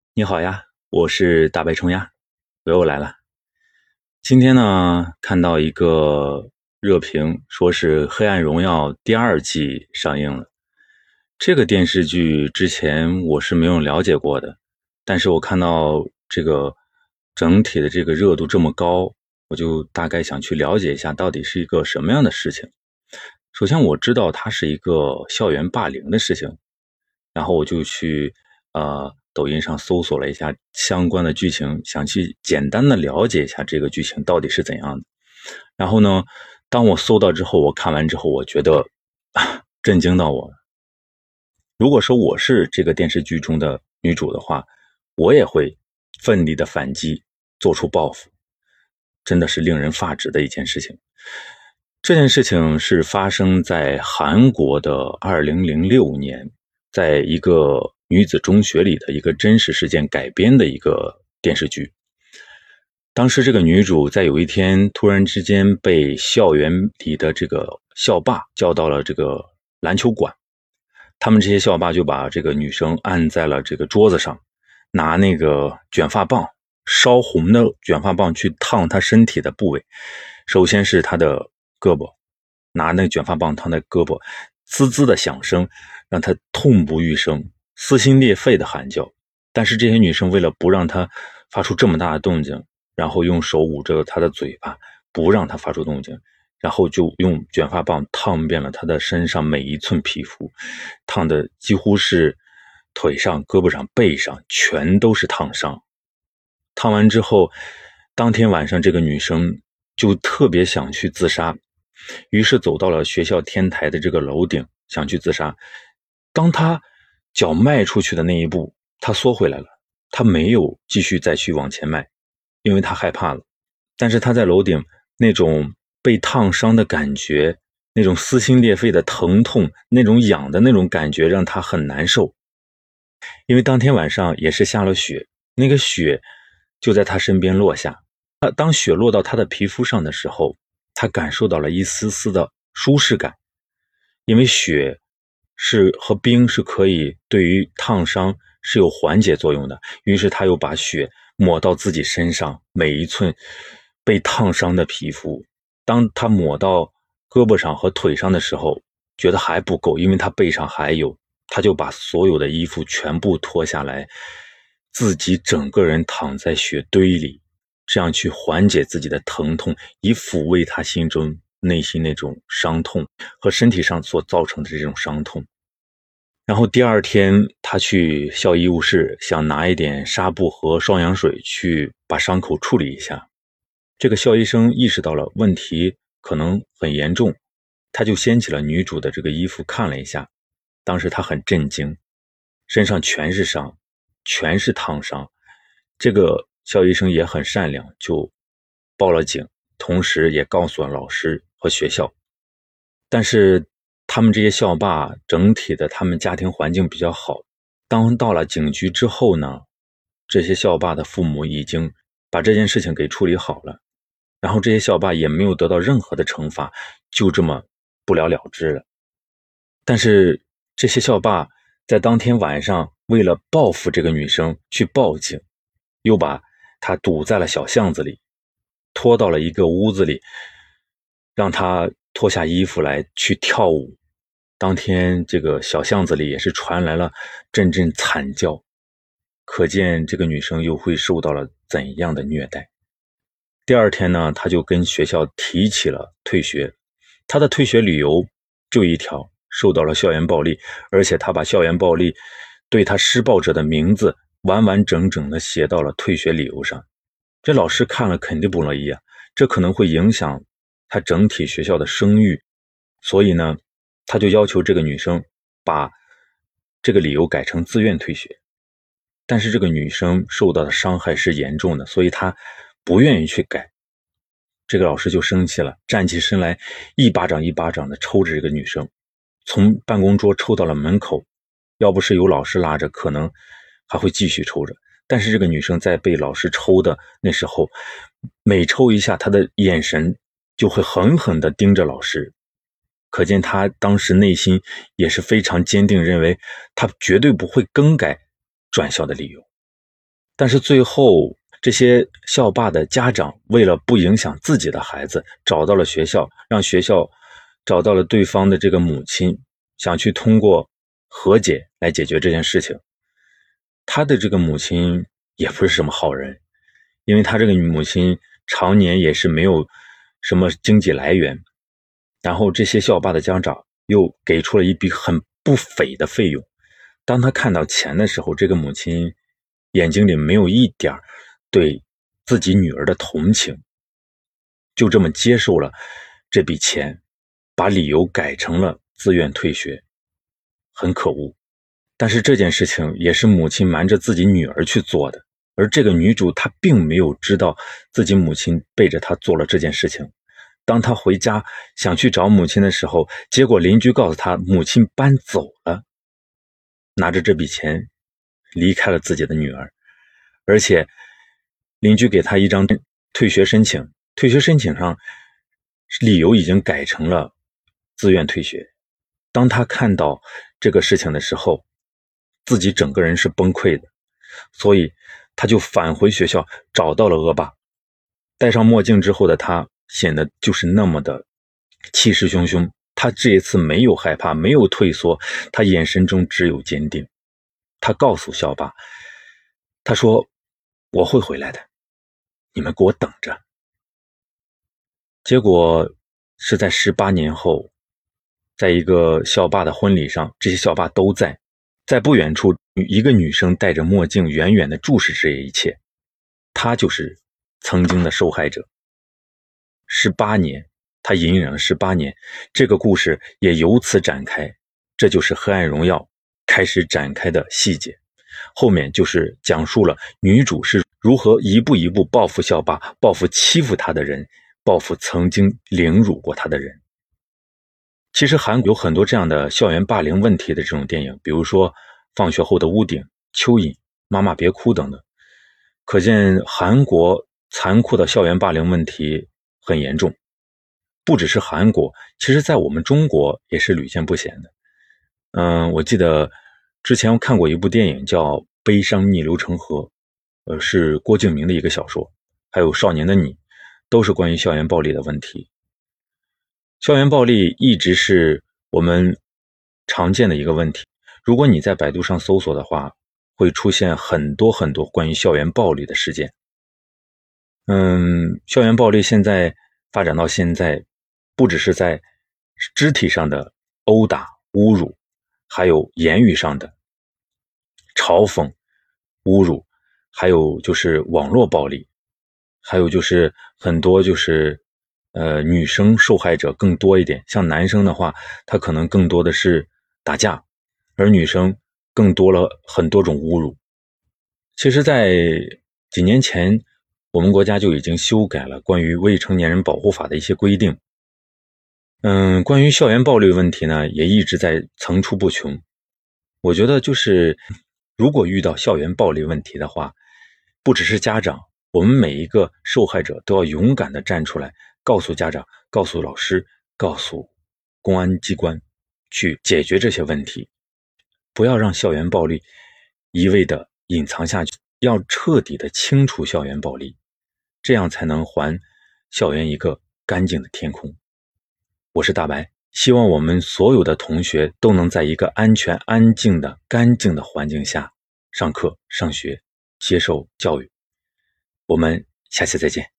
你好呀，我是大白虫呀，我又来了。今天呢，看到一个热评，说是《黑暗荣耀》第二季上映了。这个电视剧之前我是没有了解过的，但是我看到这个整体的这个热度这么高，我就大概想去了解一下到底是一个什么样的事情。首先我知道它是一个校园霸凌的事情，然后我就去抖音上搜索了一下相关的剧情，想去简单的了解一下这个剧情到底是怎样的。然后呢，当我搜到之后，我看完之后，我觉得震惊到我了。如果说我是这个电视剧中的女主的话，我也会奋力的反击，做出报复，真的是令人发指的一件事情。这件事情是发生在韩国的2006年，在一个女子中学里的一个真实事件改编的一个电视剧。当时这个女主在有一天突然之间被校园里的这个校霸叫到了这个篮球馆，他们这些校霸就把这个女生按在了这个桌子上，拿那个卷发棒，烧红的卷发棒去烫她身体的部位。首先是她的胳膊，拿那个卷发棒烫她胳膊，滋滋的响声让她痛不欲生，撕心裂肺的喊叫。但是这些女生为了不让她发出这么大的动静，然后用手捂着她的嘴巴，不让她发出动静，然后就用卷发棒烫遍了她的身上每一寸皮肤，烫的几乎是腿上、胳膊上、背上全都是烫伤。烫完之后，当天晚上这个女生就特别想去自杀，于是走到了学校天台的这个楼顶，想去自杀。当她脚迈出去的那一步，她缩回来了，她没有继续再去往前迈，因为她害怕了。但是她在楼顶那种被烫伤的感觉，那种撕心裂肺的疼痛，那种痒的那种感觉让她很难受。因为当天晚上也是下了雪，那个雪就在她身边落下。当雪落到她的皮肤上的时候，她感受到了一丝丝的舒适感，因为雪和冰是可以对于烫伤是有缓解作用的。于是她又把雪抹到自己身上每一寸被烫伤的皮肤。当她抹到胳膊上和腿上的时候，觉得还不够，因为她背上还有，她就把所有的衣服全部脱下来，自己整个人躺在雪堆里，这样去缓解自己的疼痛，以抚慰她心中内心那种伤痛和身体上所造成的这种伤痛。然后第二天她去校医务室，想拿一点纱布和双氧水去把伤口处理一下。这个校医生意识到了问题可能很严重，他就掀起了女主的这个衣服看了一下。当时他很震惊，身上全是伤，全是烫伤。这个校医生也很善良，就报了警，同时也告诉了老师和学校。但是他们这些校霸整体的他们家庭环境比较好，当到了警局之后呢，这些校霸的父母已经把这件事情给处理好了，然后这些校霸也没有得到任何的惩罚，就这么不了了之了。但是这些校霸在当天晚上为了报复这个女生去报警，又把她堵在了小巷子里，拖到了一个屋子里，让她脱下衣服来去跳舞。当天这个小巷子里也是传来了阵阵惨叫，可见这个女生又会受到了怎样的虐待。第二天呢，她就跟学校提起了退学，她的退学理由就一条，受到了校园暴力，而且她把校园暴力对她施暴者的名字完完整整的写到了退学理由上。这老师看了肯定不乐意啊，这可能会影响她整体学校的声誉，所以呢，他就要求这个女生把这个理由改成自愿退学。但是这个女生受到的伤害是严重的，所以她不愿意去改。这个老师就生气了，站起身来，一巴掌一巴掌的抽着这个女生，从办公桌抽到了门口。要不是有老师拉着，可能还会继续抽着。但是这个女生在被老师抽的那时候，每抽一下，她的眼神就会狠狠地盯着老师，可见她当时内心也是非常坚定，认为她绝对不会更改转校的理由。 但是最后这些校霸的家长为了不影响自己的孩子，找到了学校，让学校找到了对方的这个母亲，想去通过和解来解决这件事情。他的这个母亲也不是什么好人，因为他这个母亲常年也是没有什么经济来源，然后这些校霸的家长又给出了一笔很不菲的费用。当他看到钱的时候，这个母亲眼睛里没有一点对自己女儿的同情，就这么接受了这笔钱，把理由改成了自愿退学，很可恶。但是这件事情也是母亲瞒着自己女儿去做的，而这个女主她并没有知道自己母亲背着她做了这件事情。当她回家想去找母亲的时候，结果邻居告诉她母亲搬走了，拿着这笔钱离开了自己的女儿，而且邻居给她一张退学申请，退学申请上理由已经改成了自愿退学。当她看到这个事情的时候，自己整个人是崩溃的，所以他就返回学校找到了恶霸。戴上墨镜之后的他显得就是那么的气势汹汹，他这一次没有害怕，没有退缩，他眼神中只有坚定。他告诉校霸，他说我会回来的，你们给我等着。结果是在18年后，在一个校霸的婚礼上，这些校霸都在不远处，一个女生戴着墨镜远远地注视这一切，她就是曾经的受害者。18年，她隐忍了18年，这个故事也由此展开，这就是《黑暗荣耀》开始展开的细节。后面就是讲述了女主是如何一步一步报复校霸，报复欺负她的人，报复曾经凌辱过她的人。其实韩国有很多这样的校园霸凌问题的这种电影，比如说《放学后的屋顶》、蚯蚓、妈妈别哭等等，可见韩国残酷的校园霸凌问题很严重。不只是韩国，其实在我们中国也是屡见不鲜的。我记得之前我看过一部电影叫《悲伤逆流成河》，是郭敬明的一个小说，还有《少年的你》，都是关于校园暴力的问题。校园暴力一直是我们常见的一个问题，如果你在百度上搜索的话，会出现很多很多关于校园暴力的事件。校园暴力现在发展到现在，不只是在肢体上的殴打、侮辱，还有言语上的嘲讽、侮辱，还有就是网络暴力，还有就是很多就是女生受害者更多一点，像男生的话，他可能更多的是打架，而女生更多了很多种侮辱。其实在几年前，我们国家就已经修改了关于未成年人保护法的一些规定。关于校园暴力问题呢，也一直在层出不穷。我觉得就是如果遇到校园暴力问题的话，不只是家长，我们每一个受害者都要勇敢地站出来，告诉家长，告诉老师，告诉公安机关，去解决这些问题，不要让校园暴力一味地隐藏下去，要彻底地清除校园暴力，这样才能还校园一个干净的天空。我是大白，希望我们所有的同学都能在一个安全、安静的、干净的环境下上课、上学，接受教育。我们下期再见。